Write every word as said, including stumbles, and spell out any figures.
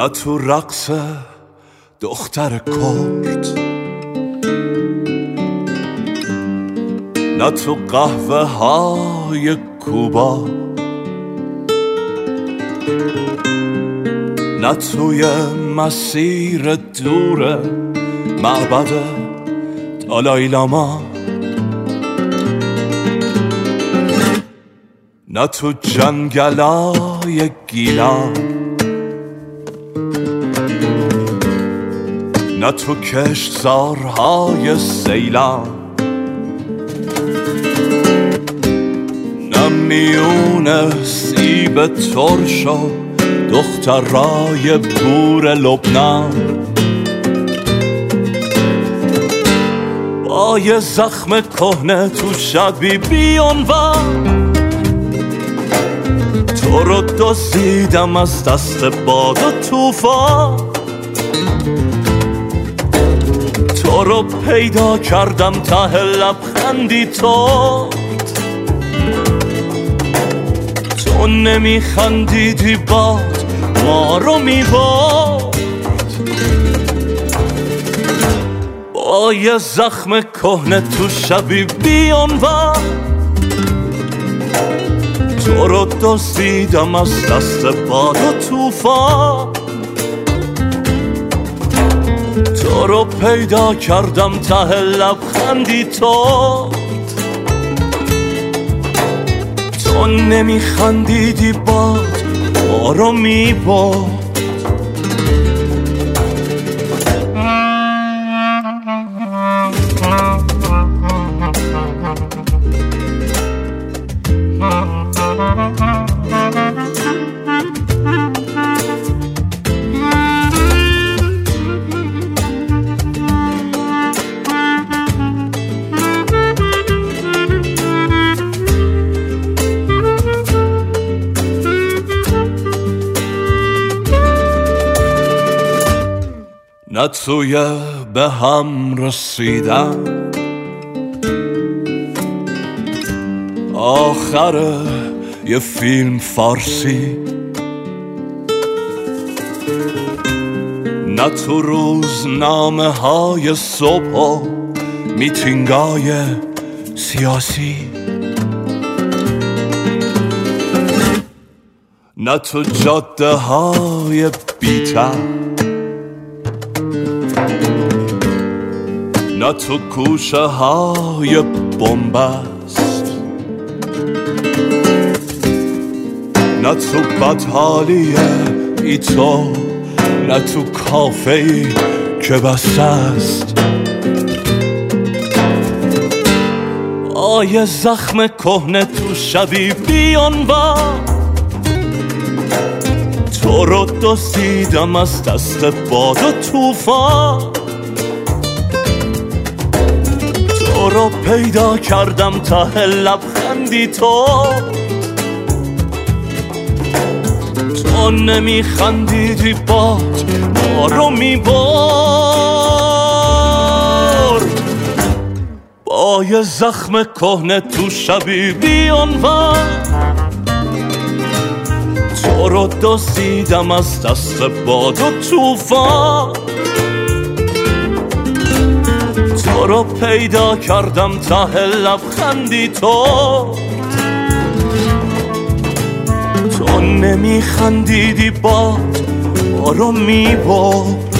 نه تو رقص دختر کرد، نه تو قهوه های کوبا، نه توی مسیر دور معبد دالای لاما، نه تو جنگلای گیلان، نه تو کشتزارهای سیلان، نه میون سیب ترش و دخترای بور لبنان، با یه زخم کهنه تو شبی بیانوان، تو رو دزدیدم از دست باد و طوفان، تو رو پیدا کردم ته لبخندی تو، تو نمیخندیدی باد ما رو میبرد، با یه زخم کهنه تو شبی بیانوان، تو رو دزدیدم از دست باد و طوفان، تو رو پیدا کردم ته لبخندی تو، تو نمیخندیدی باد ما رو میبرد. نه توی به هم رسیدن آخر یه فیلم فارسی، نه تو روزنامه های صبح و میتینگای سیاسی، نه تو جاده های بی‌تر، نه تو کوشه های بنبست، نه تو بدحالی ای تو، نه تو کافه‌ای که بسته است، آیه زخم کهنه تو شبی بیانوان، تو رو دزدیدم از دست باد و طوفان، تو رو پیدا کردم ته لبخندی تو، تو نمیخندیدی باد ما رو میبرد، با یه زخم کهنه تو شبی بیانوان، تو رو دزدیدم از دست باد و طوفان، تو رو پیدا کردم ته لبخندی تو، تو نمیخندیدی باد ما رو میبرد.